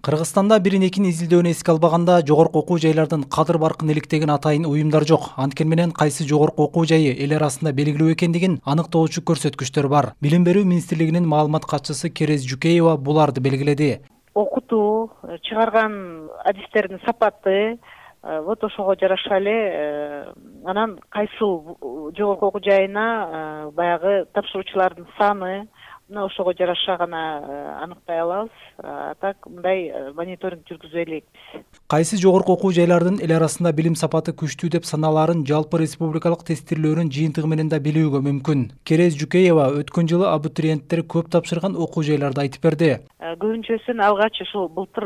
Кыргызстанда бирин экин изилдөөнү эске албаганда жогорку окуу жайлардын кадыр баркын иликтеген атайын уюмдар жок. Анткени менен кайсы жогорку окуу жайы эл арасында белгилүү экендигин аныктоочу көрсөткүчтөр бар. Билим берүү министрлигинин маалымат катчысы Керез Жукеева буларды белгиледи. Окутуу, чыгарган адистердин сапаты вот ошого жараша эле анан кайсыл жогорку окуу жайына баягы тапшыруучулардын саны ошого жараша гана аныктай алабыз. Так мындай мониторинг жүргүзө элек. Кайсы жогорку окуу жайлардын эл арасында билим сапаты күчтүү деп саналаарын жалпы республикалык тестирлөөнүн жыйынтыгы менен да билүүгө мүмкүн. Керез Жукеева өткөн жылы абитуриенттер көп тапшырган окуу жайларды айтып берди. Көбүнчөсүн алгач ушул былтыр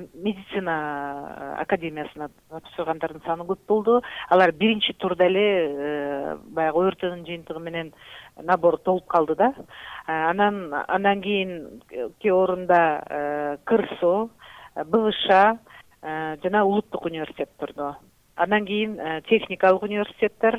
медицина академиясына тапшыргандардын саны көп болду. Алар биринчи турда эле баягы ОРТнын жыйынтыгы менен набор толуп калды да. Андан кийин кээ орунда КРСО, БВШ жана улуттук университет турду. Андан кийин техникалык университеттер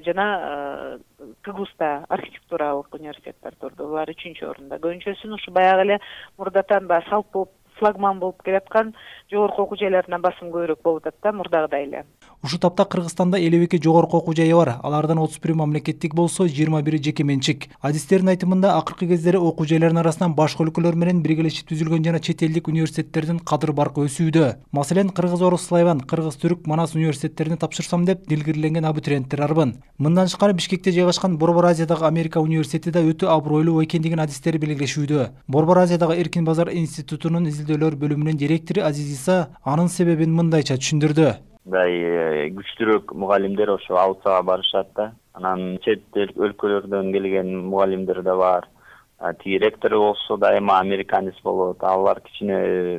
жана КГУСта архитектуралык университеттер турду. Булар 3-орунда. Көбүнчөсүн ушу баягы эле мурдатан баягы салт болуп флагман болуп келаткан жогорку окуу жайларына басым көбүрөөк болуп атат да мурдагыдай эле. Ушу тапта Кыргызстанда 52 жогорку окуу жайы бар. Алардан 31 мамлекеттик болсо, 21 жеке менчик. Адистердин айтымында акыркы кездери окуу жайлардын арасынан башка өлкөлөр менен биргелешип түзүлгөн жана чет элдик университеттердин кадыр баркы өсүүдө. Маселен, кыргыз-орус славян, кыргыз-түрк, манас университеттерине тапшырсам деп дилгирленген абитуриенттер арбын. Мындан тышкары Бишкекте жайгашкан Борбор Азиядагы Америка университети да өтө абройлуу экендигин адистери белгилешүүдө. Борбор Азиядагы Эркин базар институтунун изилдөөлөр бөлүмүнүн директору Азиз Иса анын себебин мындайча түшүндүрдү. Күчтүүрөөк мугалимдер ошо Аусага барышат да. Анан чет өлкөлөрдөн келген мугалимдер да бар. Тиги ректору болсо дайыма американец болот. Алар кичине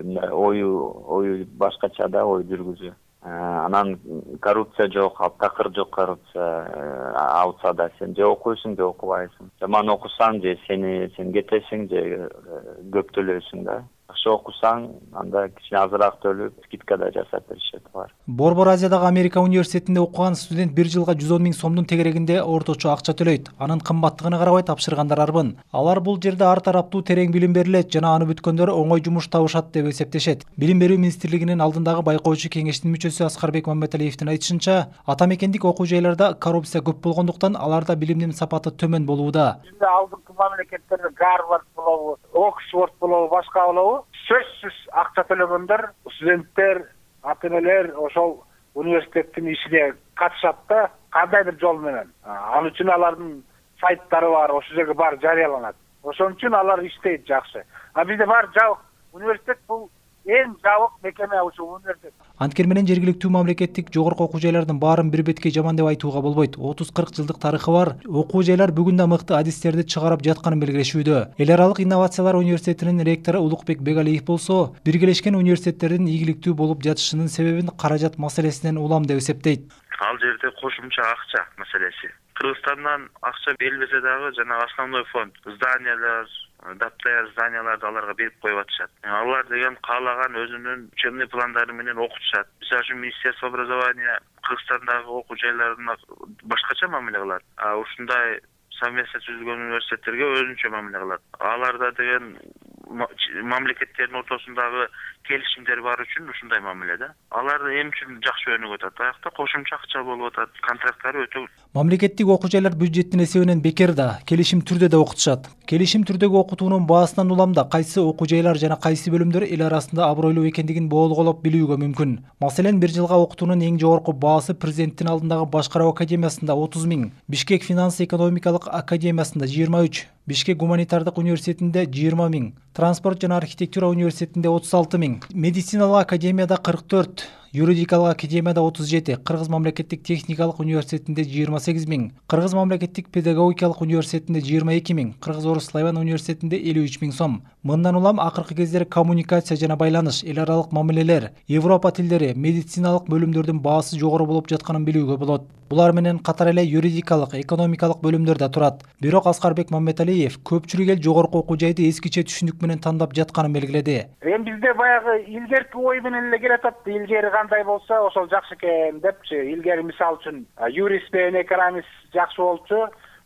ою башкача да, ой жүргүзүү. Анан коррупция жок, такыр жок коррупция Аусада. Сен же окуйсуң, же окубайсың. Жаман окусаң, же сен кетесиң, же көп төлөйсүң да. Акча окусаң, анда кичине азыраак төлөп, скидка да жасап беришет бар. Борбор Азиядагы Америка университетинде окуган студент 1 жылга 110 000 сомдун тегерегинде орточо акча төлөйт. Анын кымбаттыгына карабай тапшыргандар арбын. Алар бул жерде ар тараптуу терең билим берилет жана аны бүткөндөр оңой жумуш табышат деп эсептешет. Билим берүү министрлигинин алдындагы байкоочу кеңештин мүчөсү Аскарбек Маматалиевдин айтышынча, ата мекендик окуу жайларда коррупция көп болгондуктан аларда билимдин сапаты төмөн болууда. Алдыңкы мамлекеттерде Гарвард болобу, Оксфорд болобу, башка болобу, сөзсүз акча төлөгөндөр, студенттер, ата-энелер ошол университеттин ишине катышат да, кандайдыр жол менен. Ал үчүн алардын сайттары бар, ошол жерге бар жарыяланат. Ошон үчүн алар иштейт жакшы. Бизде бар жабык университет, бул эң жабык мекеме ушул университет. Анткени менен жергиликтүү мамлекеттик жогорку окуу жайлардын баарын бир беткей жаман деп айтууга болбойт. 30-40 жылдык тарыхы бар окуу жайлар бүгүн да мыкты адистерди чыгарып жатканын белгилешүүдө. Эл аралык инновациялар университетинин ректору Улукбек Бегалиев болсо, биргелешкен университеттердин ийгиликтүү болуп жатышынын себебин каражат маселесинен улам деп эсептейт. Ал жерде кошумча акча маселеси. Кыргызстандан акча берилбесе дагы жана основной фонд зданиялар, даптай зданияларды аларга берип коюп атышат. Алар деген каалаган өзүнүн учебный пландары менен окутушат. Мисалы үчүн Министерство образования Кыргызстандагы окуу жайларына башкача мамиле кылат. Ушундай совместно түзүлгөн университеттерге өзүнчө мамиле кылат. Аларда деген мамлекеттердин ортосундагы келишимдер бар үчүн ушундай мамиле да. Алар эми үчүн жакшы өнүгүп атат. Аякта кошумча акча болуп атат. Контракттары өтө. Мамлекеттик окуу жайлар бюджеттин эсебинен бекер да, келишим түрдө да окутушат. Келишим түрдөгү окутуунун баасынан улам да кайсы окуу жайлар жана кайсы бөлүмдөр эл арасында абройлуу экендигин боолголоп билүүгө мүмкүн. Маселен, 1 жылга окутуунун эң жогорку баасы президенттин алдындагы Башкаруу академиясында 30 000, Бишкек финанс экономикалык академиясында 23, Бишкек гуманитардык университетинде 20 000, Транспорт жана архитектура университетинде 36 000, Медициналык академияда 44, Юридикалык академияда 37, Кыргыз мамлекеттик техникалык университетинде 28 000, Кыргыз мамлекеттик педагогикалык университетинде 22 000, Кыргыз-орус славян университетинде 53 000 сом. Мындан улам акыркы кездери коммуникация жана байланыш, эл аралык мамилелер, Европа тилдери, медициналык бөлүмдөрдүн баасы жогору болуп жатканын билүүгө болот. Булар менен катар эле юридикалык, экономикалык бөлүмдөр да турат. Бирок Аскарбек Маматалиев көпчүлүк эл жогорку окуу жайды эскиче түшүнүк менен тандап жатканын белгиледи. Эми бизде баягы илгерки ой менен эле келатат. Илгери кандай болсо ошол жакшы экен депчи. Илгери мисалы үчүн юрист менен экономист жакшы болчу.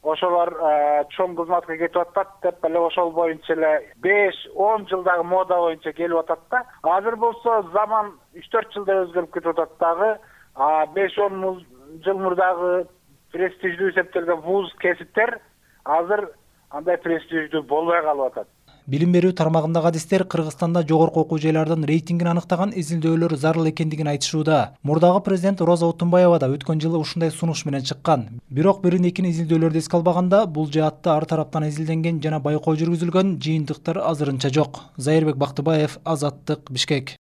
ошолор чоң кызматка кетип атат деп эле ошол боюнча эле 5-10 жылдагы мода боюнча келип атат да. Азыр болсо заман 3-4 жылда өзгөрүп кетип атат дагы. 5-10 жыл мурдагы престиждүү эсептелген вуз кесиптер азыр андай престиждүү болбой калып атат. Билим берүү тармагындагы адистер Кыргызстанда жогорку окуу жайлардын рейтингин аныктаган изилдөөлөр зарыл экендигин айтышууда. Мурдагы президент Роза Отунбаева да өткөн жылы ушундай сунуш менен чыккан. Бирок бирин-экин изилдөөлөрдү эске албаганда, бул жаатта ар тараптан изилденген жана байкоо жүргүзүлгөн жыйынтыктар азырынча жок. Зайырбек Бактыбаев, Азаттык, Бишкек.